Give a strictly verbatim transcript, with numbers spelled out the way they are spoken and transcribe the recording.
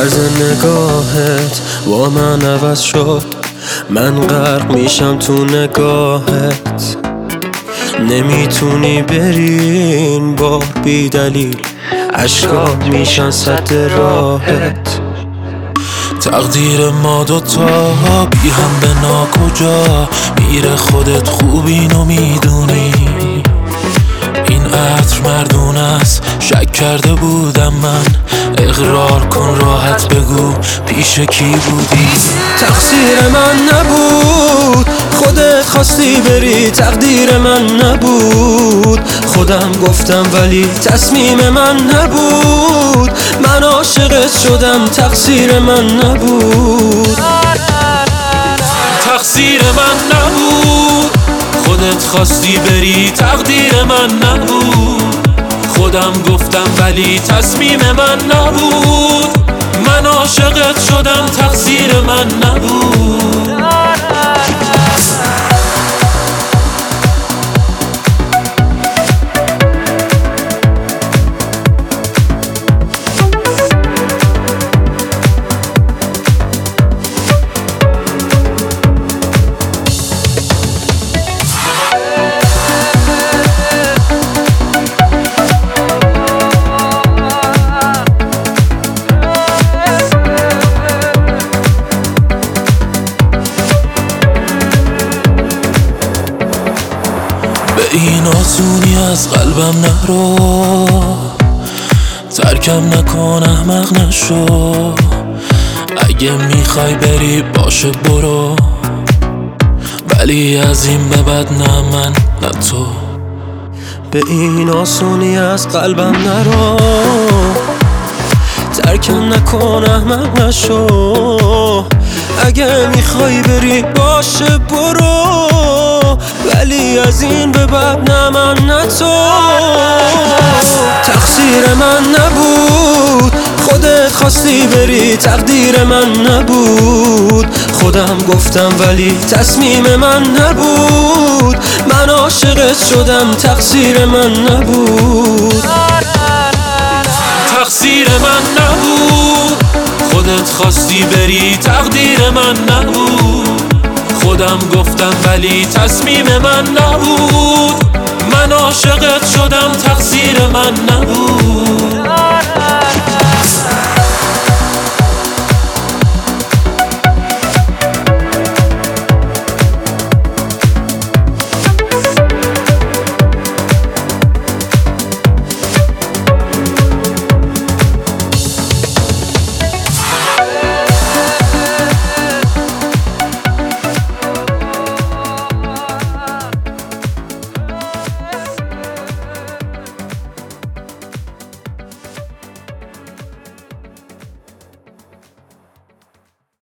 طرز نگاهت با من عوض شد، من غرق میشم تو نگاهت. نمیتونی بری این بار بی دلیل، عشقات میشن سد راهت. تقدیر ما دوتا بی هم به ناکجا میره، خودت خوب اینو میدونی. این عطر مردون است، شک کرده بودم من. اقرار کن راحت بگو پیش کی بودی. تقصیر من نبود، خودت خواستی بری. تقدیر من نبود، خودم گفتم ولی تصمیم من نبود. من عاشقت شدم، تقصیر من نبود. تقصیر من نبود، خودت خواستی بری. تقدیر من نبود، خودم گفتم ولی تصمیم من نبود. من عاشقت شدم، تقصیر من نبود. به این آسونی از قلبم نرو، ترکم نکن احمق نشو. اگه میخوای بری باشه برو، ولی از این به بعد نه من نه تو. به این آسونی از قلبم نرو، ترکم نکن احمق نشو. اگه میخوای بری باشه برو، ولی از این به بعد نه من نه تو. تقصیر من نبود، خودت خواستی بری. تقدیر من نبود، خودم گفتم ولی تصمیم من نبود. من عاشقت شدم، تقصیر من نبود. تقصیر من نبود، خودت خواستی بری. تقدیر من نبود، خودم گفتم ولی تصمیم من نبود. من عاشقت شدم، تقصیر من نبود.